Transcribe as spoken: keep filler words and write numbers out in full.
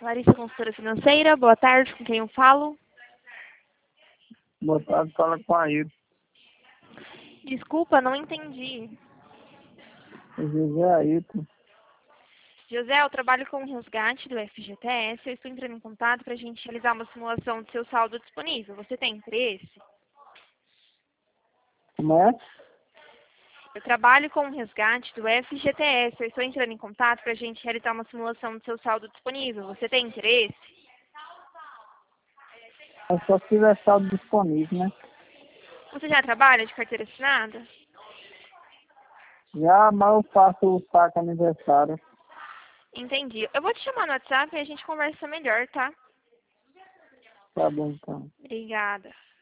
Larissa, consultora financeira. Boa tarde, com quem eu falo? Boa tarde, fala com a Ailton. Desculpa, não entendi. José Ailton. José, eu trabalho com o resgate do F G T S. Eu estou entrando em contato para a gente realizar uma simulação do seu saldo disponível. Você tem interesse? Como é? Eu trabalho com o resgate do F G T S. Eu estou entrando em contato para a gente realizar uma simulação do seu saldo disponível. Você tem interesse? É só se tiver saldo disponível, né? Você já trabalha de carteira assinada? Já, mas eu faço o saque aniversário. Entendi. Eu vou te chamar no WhatsApp e a gente conversa melhor, tá? Tá bom, então. Obrigada.